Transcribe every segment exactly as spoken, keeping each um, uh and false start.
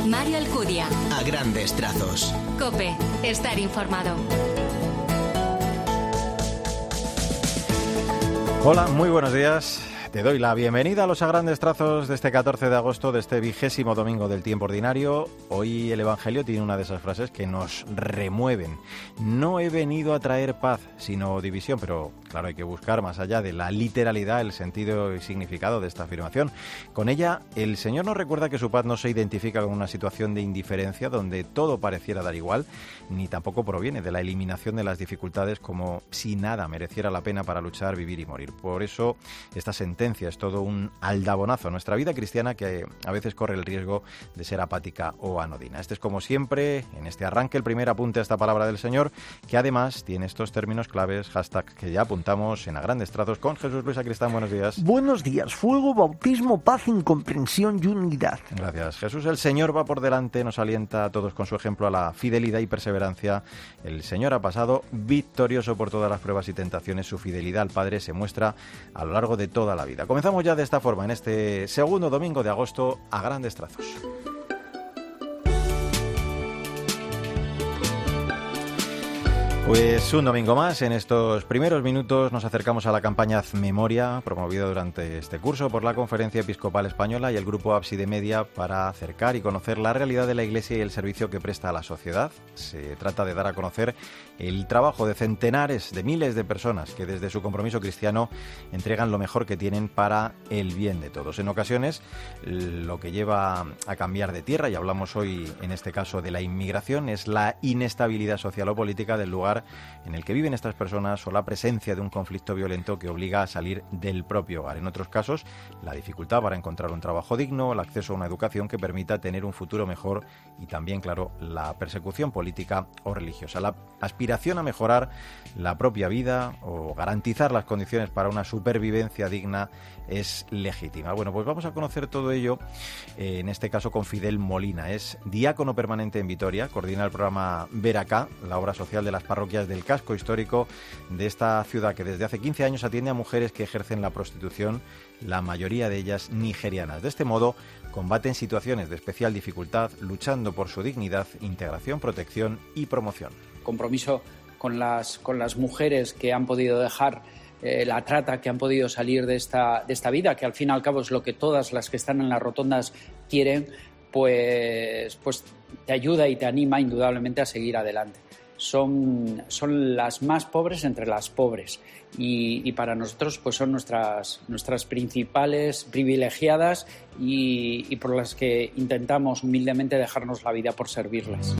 Mario Alcudia. A grandes trazos. COPE. Estar informado. Hola, muy buenos días. Te doy la bienvenida a los A Grandes Trazos de este catorce de agosto, de este vigésimo domingo del tiempo ordinario. Hoy el Evangelio tiene una de esas frases que nos remueven. No he venido a traer paz, sino división. Pero claro, hay que buscar más allá de la literalidad el sentido y significado de esta afirmación. Con ella, el Señor nos recuerda que su paz no se identifica con una situación de indiferencia donde todo pareciera dar igual, ni tampoco proviene de la eliminación de las dificultades como si nada mereciera la pena para luchar, vivir y morir. Por eso, esta sentencia es todo un aldabonazo a nuestra vida cristiana que a veces corre el riesgo de ser apática o anodina. Este es, como siempre, en este arranque, el primer apunte a esta palabra del Señor, que además tiene estos términos claves, hashtag, que ya apuntamos en A Grandes Trazos con Jesús Luis Sacristán. Buenos días. Buenos días. Fuego, bautismo, paz, incomprensión y unidad. Gracias, Jesús. El Señor va por delante, nos alienta a todos con su ejemplo a la fidelidad y perseverancia. El Señor ha pasado victorioso por todas las pruebas y tentaciones. Su fidelidad al Padre se muestra a lo largo de toda la vida. Comenzamos ya de esta forma en este segundo domingo de agosto a grandes trazos. Pues un domingo más. En estos primeros minutos nos acercamos a la campaña Haz Memoria, promovida durante este curso por la Conferencia Episcopal Española y el Grupo Ábside Media, para acercar y conocer la realidad de la Iglesia y el servicio que presta a la sociedad. Se trata de dar a conocer el trabajo de centenares, de miles de personas que desde su compromiso cristiano entregan lo mejor que tienen para el bien de todos. En ocasiones, lo que lleva a cambiar de tierra, y hablamos hoy en este caso de la inmigración, es la inestabilidad social o política del lugar en el que viven estas personas o la presencia de un conflicto violento que obliga a salir del propio hogar. En otros casos, la dificultad para encontrar un trabajo digno, el acceso a una educación que permita tener un futuro mejor y también, claro, la persecución política o religiosa. La aspiración a mejorar la propia vida o garantizar las condiciones para una supervivencia digna es legítima. Bueno, pues vamos a conocer todo ello, eh, en este caso con Fidel Molina. Es diácono permanente en Vitoria, coordina el programa Ver Acá, la obra social de las parroquias del casco histórico de esta ciudad, que desde hace quince años atiende a mujeres que ejercen la prostitución, la mayoría de ellas nigerianas. De este modo, combaten situaciones de especial dificultad, luchando por su dignidad, integración, protección y promoción. Compromiso con las, con las mujeres que han podido dejar eh, la trata, que han podido salir de esta, de esta vida, que al fin y al cabo es lo que todas las que están en las rotondas quieren, pues, pues te ayuda y te anima indudablemente a seguir adelante. Son, son las más pobres entre las pobres y, y para nosotros pues son nuestras, nuestras principales privilegiadas y, y por las que intentamos humildemente dejarnos la vida por servirlas.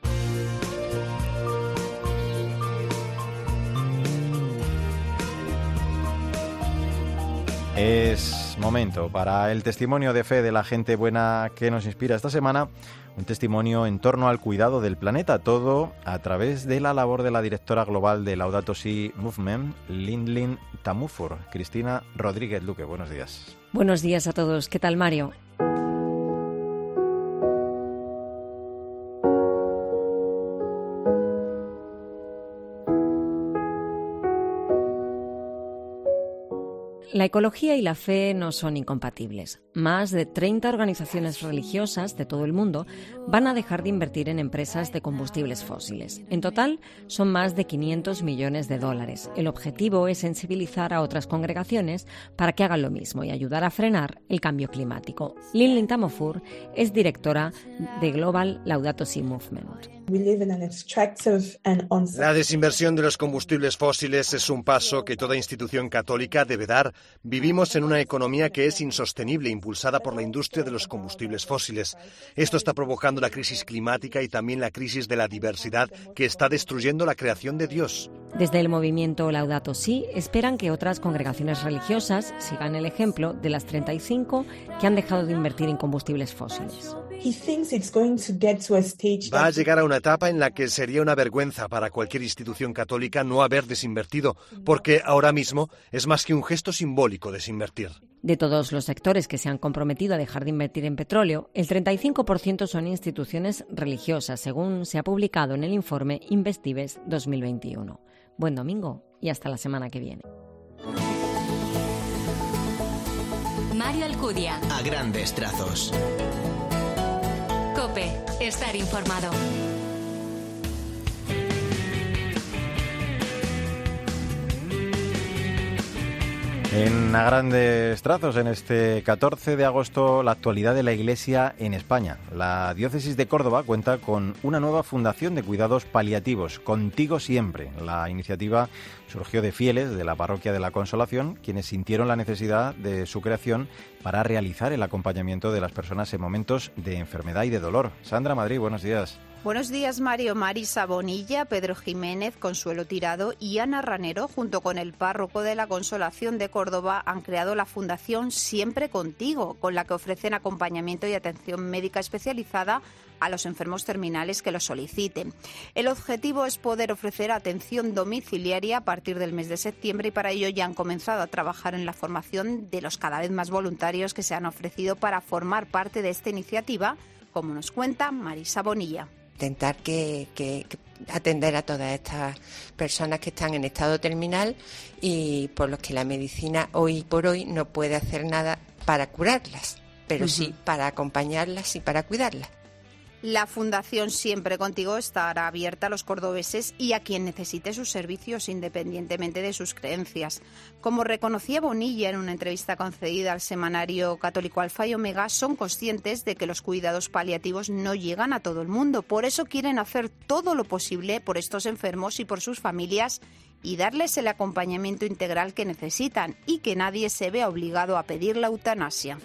Es momento para el testimonio de fe de la gente buena que nos inspira esta semana, un testimonio en torno al cuidado del planeta, todo a través de la labor de la directora global de Laudato Si Movement, Lindlin Tamufur. Cristina Rodríguez Luque, buenos días. Buenos días a todos. ¿Qué tal, Mario? La ecología y la fe no son incompatibles. Más de treinta organizaciones religiosas de todo el mundo van a dejar de invertir en empresas de combustibles fósiles. En total, son más de quinientos millones de dólares. El objetivo es sensibilizar a otras congregaciones para que hagan lo mismo y ayudar a frenar el cambio climático. Lindlin Tamufur es directora de Global Laudato Si Movement. La desinversión de los combustibles fósiles es un paso que toda institución católica debe dar. Vivimos en una economía que es insostenible, impulsada por la industria de los combustibles fósiles. Esto está provocando la crisis climática y también la crisis de la diversidad que está destruyendo la creación de Dios. Desde el movimiento Laudato Si esperan que otras congregaciones religiosas sigan el ejemplo de las treinta y cinco que han dejado de invertir en combustibles fósiles. Va a llegar a una etapa en la que sería una vergüenza para cualquier institución católica no haber desinvertido, porque ahora mismo es más que un gesto simbólico desinvertir. De todos los sectores que se han comprometido a dejar de invertir en petróleo, el treinta y cinco por ciento son instituciones religiosas, según se ha publicado en el informe Investives dos mil veintiuno. Buen domingo y hasta la semana que viene. Mario Alcudia. A grandes trazos. COPE. estar informado. En a grandes trazos, en este catorce de agosto, la actualidad de la Iglesia en España. La Diócesis de Córdoba cuenta con una nueva fundación de cuidados paliativos, Contigo Siempre. La iniciativa surgió de fieles de la Parroquia de la Consolación, quienes sintieron la necesidad de su creación para realizar el acompañamiento de las personas en momentos de enfermedad y de dolor. Sandra Madrid, buenos días. Buenos días, Mario. Marisa Bonilla, Pedro Jiménez, Consuelo Tirado y Ana Ranero, junto con el párroco de la Consolación de Córdoba, han creado la Fundación Siempre Contigo, con la que ofrecen acompañamiento y atención médica especializada a los enfermos terminales que lo soliciten. El objetivo es poder ofrecer atención domiciliaria a partir del mes de septiembre y para ello ya han comenzado a trabajar en la formación de los cada vez más voluntarios que se han ofrecido para formar parte de esta iniciativa, como nos cuenta Marisa Bonilla. Intentar que, que, que atender a todas estas personas que están en estado terminal y por los que la medicina hoy por hoy no puede hacer nada para curarlas, pero uh-huh. sí para acompañarlas y para cuidarlas. La Fundación Siempre Contigo estará abierta a los cordobeses y a quien necesite sus servicios independientemente de sus creencias. Como reconocía Bonilla en una entrevista concedida al semanario católico Alfa y Omega, son conscientes de que los cuidados paliativos no llegan a todo el mundo. Por eso quieren hacer todo lo posible por estos enfermos y por sus familias y darles el acompañamiento integral que necesitan y que nadie se vea obligado a pedir la eutanasia.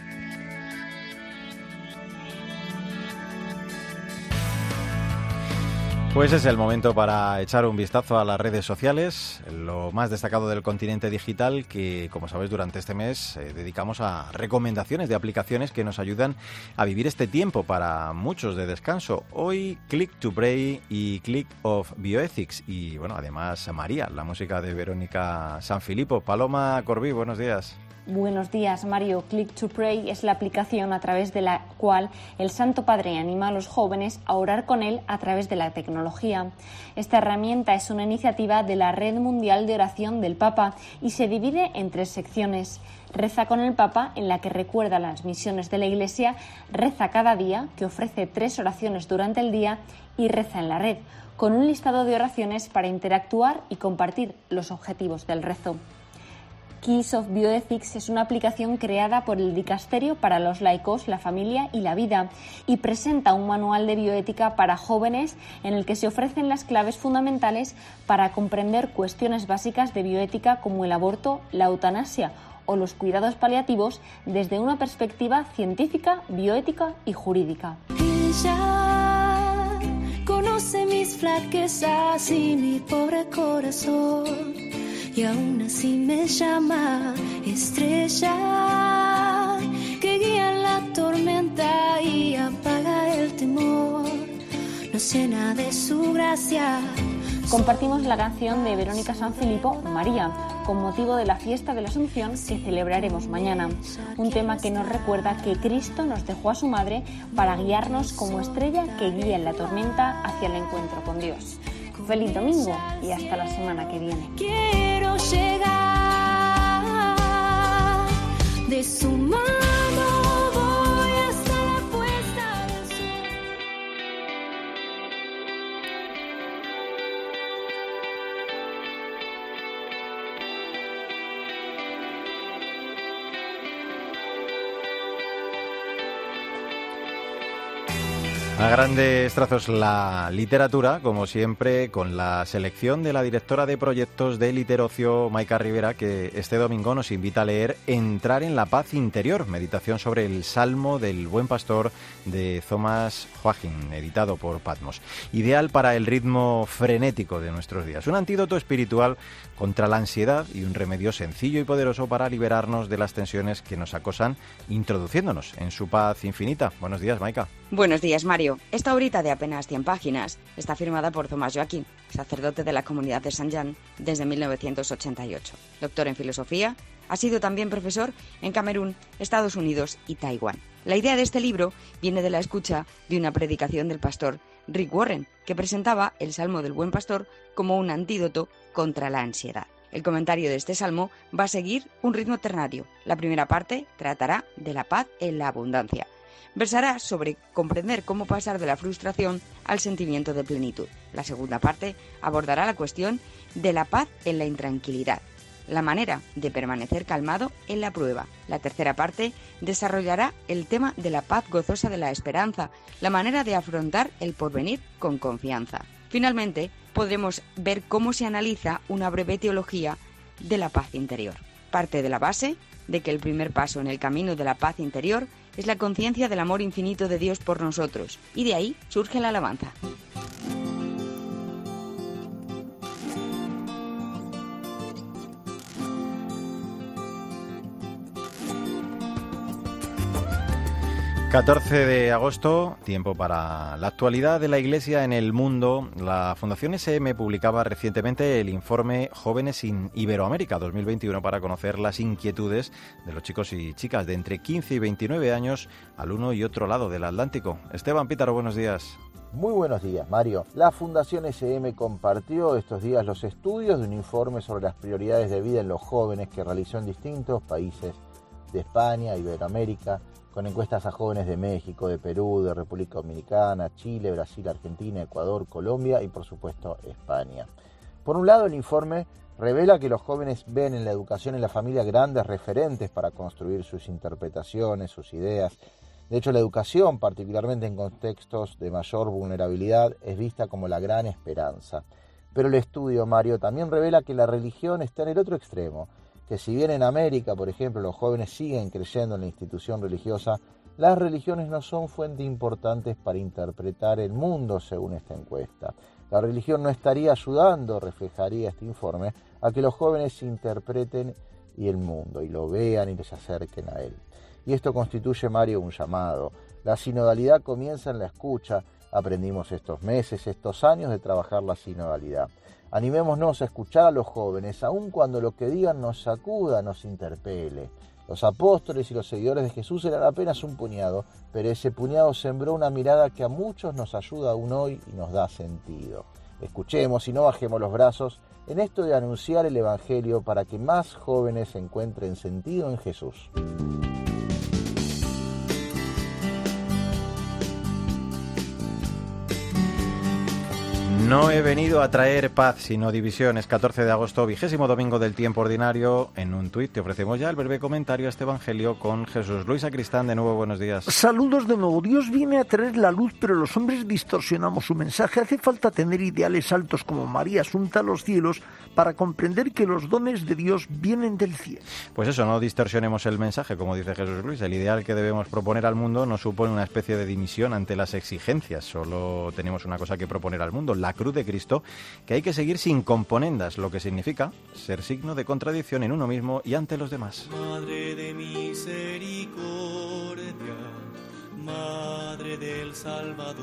Pues es el momento para echar un vistazo a las redes sociales, lo más destacado del continente digital que, como sabéis, durante este mes eh, dedicamos a recomendaciones de aplicaciones que nos ayudan a vivir este tiempo para muchos de descanso. Hoy Click to Pray y Click of Bioethics y, bueno, además María, la música de Verónica Sanfilippo. Paloma Corbí, buenos días. Buenos días, Mario. Click to Pray es la aplicación a través de la cual el Santo Padre anima a los jóvenes a orar con él a través de la tecnología. Esta herramienta es una iniciativa de la Red Mundial de Oración del Papa y se divide en tres secciones. Reza con el Papa, en la que recuerda las misiones de la Iglesia, Reza cada día, que ofrece tres oraciones durante el día, y Reza en la red, con un listado de oraciones para interactuar y compartir los objetivos del rezo. Click of Bioethics es una aplicación creada por el Dicasterio para los laicos, la familia y la vida y presenta un manual de bioética para jóvenes en el que se ofrecen las claves fundamentales para comprender cuestiones básicas de bioética como el aborto, la eutanasia o los cuidados paliativos desde una perspectiva científica, bioética y jurídica. Ella conoce mis flaquezas y mi pobre corazón. Y aún así me llama estrella que guía la tormenta y apaga el temor. Nos llena de su gracia. Compartimos la canción de Verónica Sanfilippo, María, con motivo de la fiesta de la Asunción que celebraremos mañana. Un tema que nos recuerda que Cristo nos dejó a su madre para guiarnos como estrella que guía en la tormenta hacia el encuentro con Dios. Feliz domingo y hasta la semana que viene. Quiero llegar de su mano, voy hasta la puesta del sol. A grandes trazos la literatura, como siempre, con la selección de la directora de proyectos de Literocio, Maika Rivera, que este domingo nos invita a leer Entrar en la paz interior, meditación sobre el Salmo del Buen Pastor de Thomas Joachim, editado por Patmos. Ideal para el ritmo frenético de nuestros días. Un antídoto espiritual contra la ansiedad y un remedio sencillo y poderoso para liberarnos de las tensiones que nos acosan, introduciéndonos en su paz infinita. Buenos días, Maika. Buenos días, Mario. Esta obrita de apenas cien páginas está firmada por Thomas Joachim, sacerdote de la comunidad de Saint Jean desde mil novecientos ochenta y ocho. Doctor en filosofía, ha sido también profesor en Camerún, Estados Unidos y Taiwán. La idea de este libro viene de la escucha de una predicación del pastor Rick Warren, que presentaba el Salmo del Buen Pastor como un antídoto contra la ansiedad. El comentario de este salmo va a seguir un ritmo ternario. La primera parte tratará de la paz en la abundancia. versará sobre comprender cómo pasar de la frustración al sentimiento de plenitud. La segunda parte abordará la cuestión de la paz en la intranquilidad, la manera de permanecer calmado en la prueba. La tercera parte desarrollará el tema de la paz gozosa de la esperanza, la manera de afrontar el porvenir con confianza. Finalmente, podremos ver cómo se analiza una breve teología de la paz interior. Parte de la base de que el primer paso en el camino de la paz interior es la conciencia del amor infinito de Dios por nosotros, y de ahí surge la alabanza. catorce de agosto, tiempo para la actualidad de la Iglesia en el mundo. La Fundación S M publicaba recientemente el informe Jóvenes en Iberoamérica dos mil veintiuno para conocer las inquietudes de los chicos y chicas de entre quince y veintinueve años al uno y otro lado del Atlántico. Esteban Pítaro, buenos días. Muy buenos días, Mario. La Fundación S M compartió estos días los estudios de un informe sobre las prioridades de vida en los jóvenes que realizó en distintos países de España, Iberoamérica, con encuestas a jóvenes de México, de Perú, de República Dominicana, Chile, Brasil, Argentina, Ecuador, Colombia y por supuesto España. Por un lado, el informe revela que los jóvenes ven en la educación y la familia grandes referentes para construir sus interpretaciones, sus ideas. De hecho, la educación, particularmente en contextos de mayor vulnerabilidad, es vista como la gran esperanza. Pero el estudio, Mario, también revela que la religión está en el otro extremo, que si bien en América, por ejemplo, los jóvenes siguen creyendo en la institución religiosa, las religiones no son fuente importantes para interpretar el mundo, según esta encuesta. La religión no estaría ayudando, reflejaría este informe, a que los jóvenes interpreten y el mundo, y lo vean y les acerquen a él. Y esto constituye, Mario, un llamado. La sinodalidad comienza en la escucha. Aprendimos estos meses, estos años de trabajar la sinodalidad. Animémonos a escuchar a los jóvenes, aun cuando lo que digan nos sacuda, nos interpele. Los apóstoles y los seguidores de Jesús eran apenas un puñado, pero ese puñado sembró una mirada que a muchos nos ayuda aún hoy y nos da sentido. Escuchemos y no bajemos los brazos en esto de anunciar el Evangelio para que más jóvenes encuentren sentido en Jesús. No he venido a traer paz, sino divisiones. catorce de agosto, vigésimo domingo del tiempo ordinario. En un tuit te ofrecemos ya el breve comentario a este evangelio con Jesús Luis Sacristán. De nuevo, buenos días. Saludos de nuevo. Dios viene a traer la luz, pero los hombres distorsionamos su mensaje. Hace falta tener ideales altos como María asunta a los cielos para comprender que los dones de Dios vienen del cielo. Pues eso, no distorsionemos el mensaje, como dice Jesús Luis. El ideal que debemos proponer al mundo no supone una especie de dimisión ante las exigencias. Solo tenemos una cosa que proponer al mundo, la cruz de Cristo, que hay que seguir sin componendas, lo que significa ser signo de contradicción en uno mismo y ante los demás. Madre de misericordia, Madre del Salvador,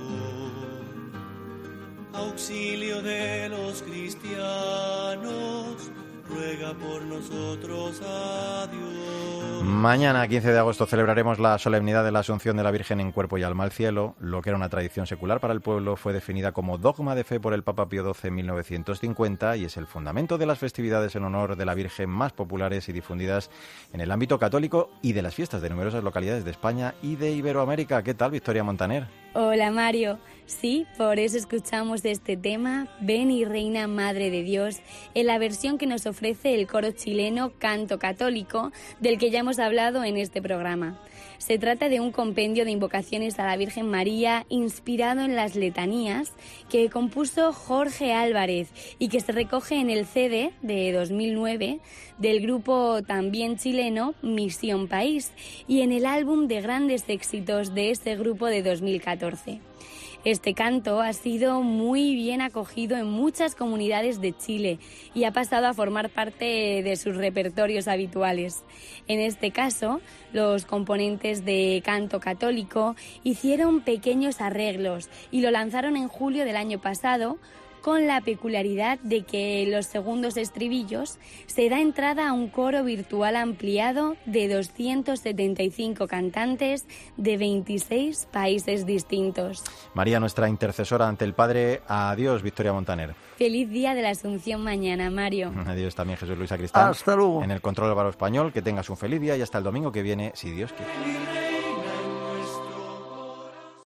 auxilio de los cristianos, ruega por nosotros a Dios. Mañana, quince de agosto, celebraremos la solemnidad de la Asunción de la Virgen en cuerpo y alma al cielo. Lo que era una tradición secular para el pueblo fue definida como dogma de fe por el Papa Pío doce en mil novecientos cincuenta y es el fundamento de las festividades en honor de la Virgen más populares y difundidas en el ámbito católico y de las fiestas de numerosas localidades de España y de Iberoamérica. ¿Qué tal, Victoria Montaner? Hola, Mario. Sí, por eso escuchamos este tema, Ven y Reina Madre de Dios, en la versión que nos ofrece el coro chileno Canto Católico, del que ya hemos hablado en este programa. Se trata de un compendio de invocaciones a la Virgen María inspirado en las letanías que compuso Jorge Álvarez y que se recoge en el C D de dos mil nueve del grupo también chileno Misión País y en el álbum de grandes éxitos de ese grupo de dos mil catorce. Este canto ha sido muy bien acogido en muchas comunidades de Chile y ha pasado a formar parte de sus repertorios habituales. En este caso, los componentes de Canto Católico hicieron pequeños arreglos y lo lanzaron en julio del año pasado, con la peculiaridad de que en los segundos estribillos se da entrada a un coro virtual ampliado de doscientos setenta y cinco cantantes de veintiséis países distintos. María, nuestra intercesora ante el Padre, adiós, Victoria Montaner. Feliz día de la Asunción mañana, Mario. Adiós también, Jesús Luis Sacristán. Hasta luego. En el control Álvaro Español, que tengas un feliz día y hasta el domingo que viene, si Dios quiere.